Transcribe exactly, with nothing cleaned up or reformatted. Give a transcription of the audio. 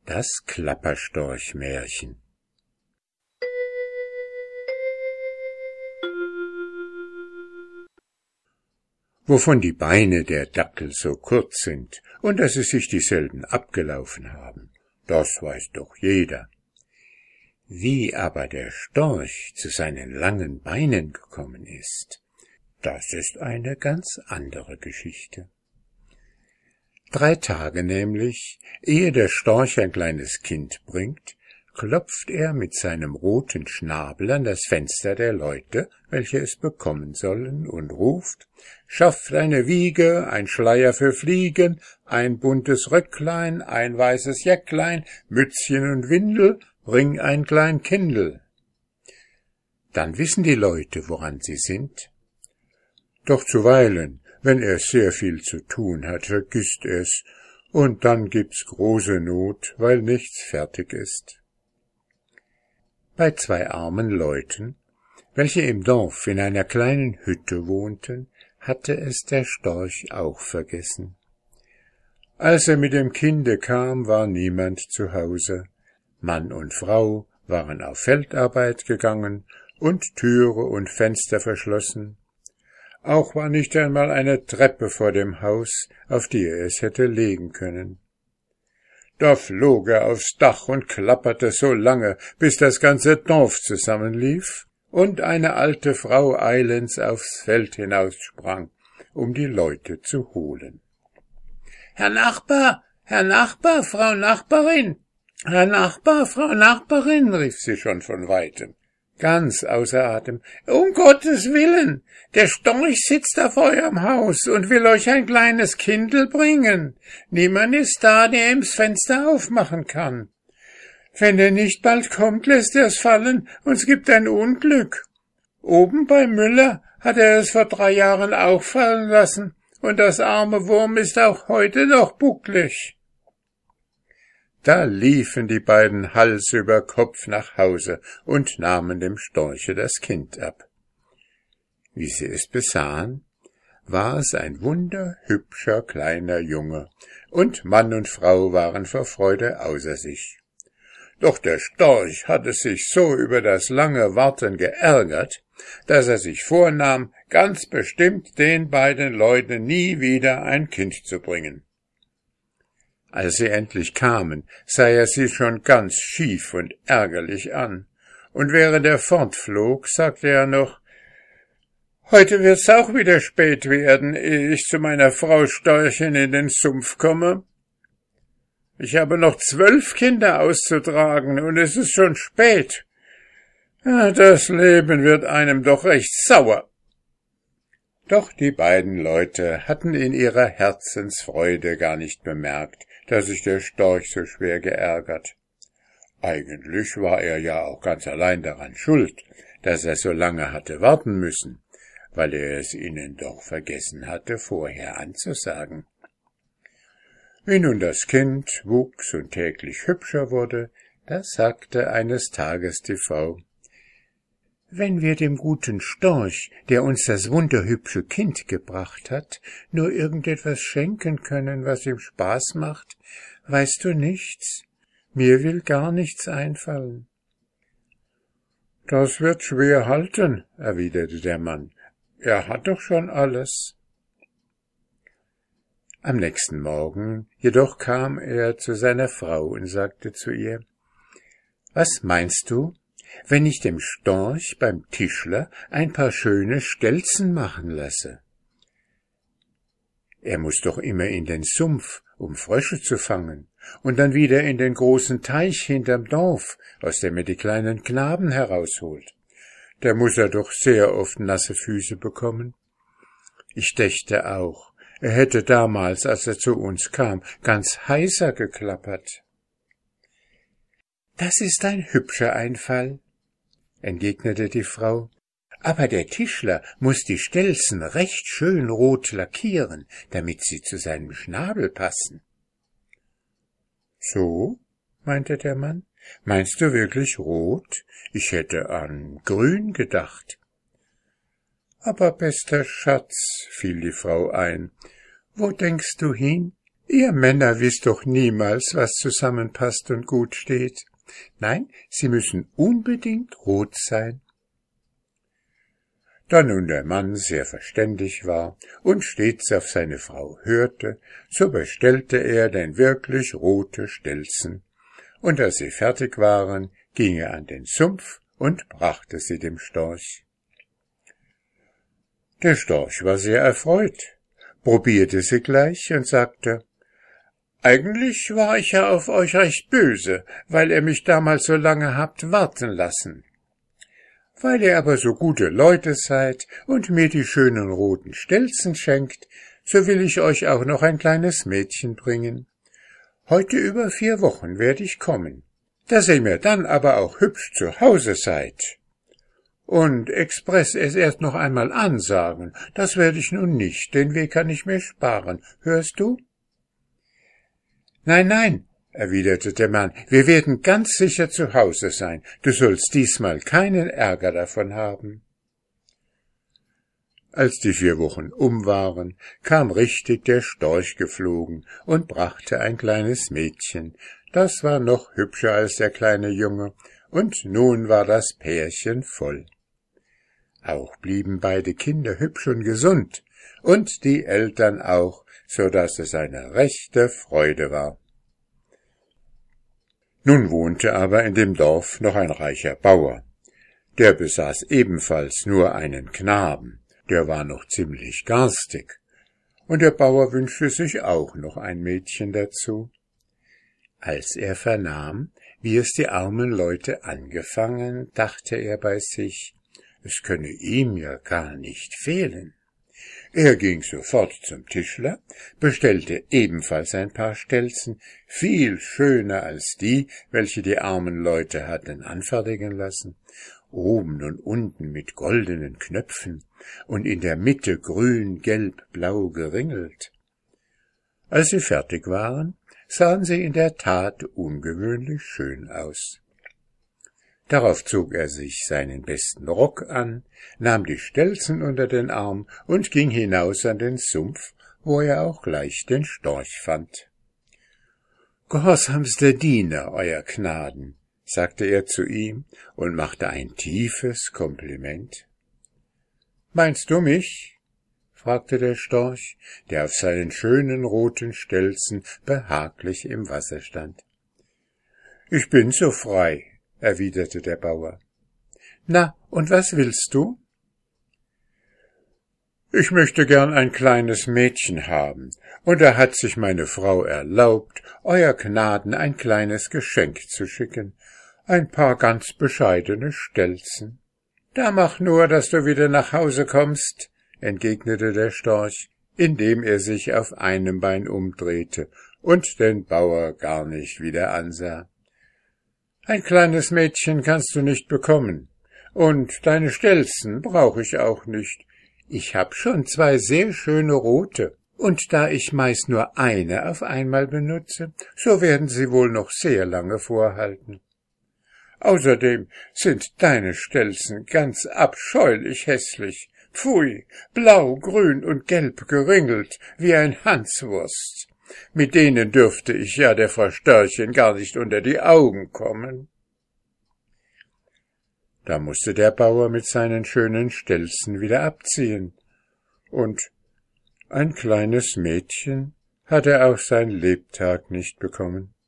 Das Klapperstorch-Märchen. Wovon die Beine der Dackel so kurz sind und dass sie sich dieselben abgelaufen haben, das weiß doch jeder. Wie aber der Storch zu seinen langen Beinen gekommen ist, das ist eine ganz andere Geschichte. Drei Tage nämlich, ehe der Storch ein kleines Kind bringt, klopft er mit seinem roten Schnabel an das Fenster der Leute, welche es bekommen sollen, und ruft: »Schafft eine Wiege, ein Schleier für Fliegen, ein buntes Röcklein, ein weißes Jäcklein, Mützchen und Windel, bring ein klein Kindel.« Dann wissen die Leute, woran sie sind. Doch zuweilen, wenn er sehr viel zu tun hat, vergisst er's, und dann gibt's große Not, weil nichts fertig ist. Bei zwei armen Leuten, welche im Dorf in einer kleinen Hütte wohnten, hatte es der Storch auch vergessen. Als er mit dem Kinde kam, war niemand zu Hause. Mann und Frau waren auf Feldarbeit gegangen und Türe und Fenster verschlossen. Auch war nicht einmal eine Treppe vor dem Haus, auf die er es hätte legen können. Da flog er aufs Dach und klapperte so lange, bis das ganze Dorf zusammenlief und eine alte Frau eilends aufs Feld hinaussprang, um die Leute zu holen. »Herr Nachbar, Herr Nachbar, Frau Nachbarin, Herr Nachbar, Frau Nachbarin«, rief sie schon von weitem, ganz außer Atem. »Um Gottes Willen, der Storch sitzt auf eurem Haus und will euch ein kleines Kindel bringen. Niemand ist da, der ihm's Fenster aufmachen kann. Wenn er nicht bald kommt, lässt er's fallen und es gibt ein Unglück. Oben bei Müller hat er es vor drei Jahren auch fallen lassen, und das arme Wurm ist auch heute noch bucklig.« Da liefen die beiden Hals über Kopf nach Hause und nahmen dem Storche das Kind ab. Wie sie es besahen, war es ein wunderhübscher kleiner Junge, und Mann und Frau waren vor Freude außer sich. Doch der Storch hatte sich so über das lange Warten geärgert, dass er sich vornahm, ganz bestimmt den beiden Leuten nie wieder ein Kind zu bringen. Als sie endlich kamen, sah er sie schon ganz schief und ärgerlich an, und während er fortflog, sagte er noch: »Heute wird's auch wieder spät werden, ehe ich zu meiner Frau Storchin in den Sumpf komme. Ich habe noch zwölf Kinder auszutragen, und es ist schon spät. Das Leben wird einem doch recht sauer.« Doch die beiden Leute hatten in ihrer Herzensfreude gar nicht bemerkt, dass sich der Storch so schwer geärgert. Eigentlich war er ja auch ganz allein daran schuld, dass er so lange hatte warten müssen, weil er es ihnen doch vergessen hatte, vorher anzusagen. Wie nun das Kind wuchs und täglich hübscher wurde, da sagte eines Tages die Frau: »Wenn wir dem guten Storch, der uns das wunderhübsche Kind gebracht hat, nur irgendetwas schenken können, was ihm Spaß macht, weißt du nichts? Mir will gar nichts einfallen.« »Das wird schwer halten«, erwiderte der Mann. »Er hat doch schon alles.« Am nächsten Morgen jedoch kam er zu seiner Frau und sagte zu ihr: »Was meinst du, wenn ich dem Storch beim Tischler ein paar schöne Stelzen machen lasse? Er muß doch immer in den Sumpf, um Frösche zu fangen, und dann wieder in den großen Teich hinterm Dorf, aus dem er die kleinen Knaben herausholt. Da muß er doch sehr oft nasse Füße bekommen. Ich dächte auch, er hätte damals, als er zu uns kam, ganz heiser geklappert.« »Das ist ein hübscher Einfall«, entgegnete die Frau, »aber der Tischler muß die Stelzen recht schön rot lackieren, damit sie zu seinem Schnabel passen.« »So«, meinte der Mann, »meinst du wirklich rot? Ich hätte an grün gedacht.« »Aber, bester Schatz«, fiel die Frau ein, »wo denkst du hin? Ihr Männer wisst doch niemals, was zusammenpasst und gut steht. Nein, sie müssen unbedingt rot sein. Da nun der Mann sehr verständig war und stets auf seine Frau hörte, so bestellte er denn wirklich rote Stelzen, und als sie fertig waren, ging er an den Sumpf und brachte sie dem Storch. Der Storch war sehr erfreut, probierte sie gleich und sagte: »Eigentlich war ich ja auf euch recht böse, weil ihr mich damals so lange habt warten lassen. Weil ihr aber so gute Leute seid und mir die schönen roten Stelzen schenkt, so will ich euch auch noch ein kleines Mädchen bringen. Heute über vier Wochen werde ich kommen, dass ihr mir dann aber auch hübsch zu Hause seid. Und express es erst noch einmal ansagen, das werde ich nun nicht, den Weg kann ich mir sparen, hörst du?« »Nein, nein«, erwiderte der Mann, »wir werden ganz sicher zu Hause sein, du sollst diesmal keinen Ärger davon haben.« Als die vier Wochen um waren, kam richtig der Storch geflogen und brachte ein kleines Mädchen, das war noch hübscher als der kleine Junge, und nun war das Pärchen voll. Auch blieben beide Kinder hübsch und gesund, und die Eltern auch, so daß es eine rechte Freude war. Nun wohnte aber in dem Dorf noch ein reicher Bauer. Der besaß ebenfalls nur einen Knaben, der war noch ziemlich garstig, und der Bauer wünschte sich auch noch ein Mädchen dazu. Als er vernahm, wie es die armen Leute angefangen, dachte er bei sich, es könne ihm ja gar nicht fehlen. Er ging sofort zum Tischler, bestellte ebenfalls ein paar Stelzen, viel schöner als die, welche die armen Leute hatten anfertigen lassen, oben und unten mit goldenen Knöpfen und in der Mitte grün, gelb, blau geringelt. Als sie fertig waren, sahen sie in der Tat ungewöhnlich schön aus. Darauf zog er sich seinen besten Rock an, nahm die Stelzen unter den Arm und ging hinaus an den Sumpf, wo er auch gleich den Storch fand. »Gehorsamster Diener, Euer Gnaden«, sagte er zu ihm und machte ein tiefes Kompliment. »Meinst du mich?« fragte der Storch, der auf seinen schönen roten Stelzen behaglich im Wasser stand. »Ich bin so frei«, erwiderte der Bauer. »Na, und was willst du?« »Ich möchte gern ein kleines Mädchen haben, und da hat sich meine Frau erlaubt, Euer Gnaden ein kleines Geschenk zu schicken, ein paar ganz bescheidene Stelzen.« »Da mach nur, dass du wieder nach Hause kommst«, entgegnete der Storch, indem er sich auf einem Bein umdrehte und den Bauer gar nicht wieder ansah. »Ein kleines Mädchen kannst du nicht bekommen, und deine Stelzen brauch ich auch nicht. Ich hab schon zwei sehr schöne rote, und da ich meist nur eine auf einmal benutze, so werden sie wohl noch sehr lange vorhalten. Außerdem sind deine Stelzen ganz abscheulich hässlich, pfui, blau, grün und gelb geringelt, wie ein Hanswurst. Mit denen dürfte ich ja der Frau Störchen gar nicht unter die Augen kommen.« Da musste der Bauer mit seinen schönen Stelzen wieder abziehen, und ein kleines Mädchen hat er auch sein Lebtag nicht bekommen.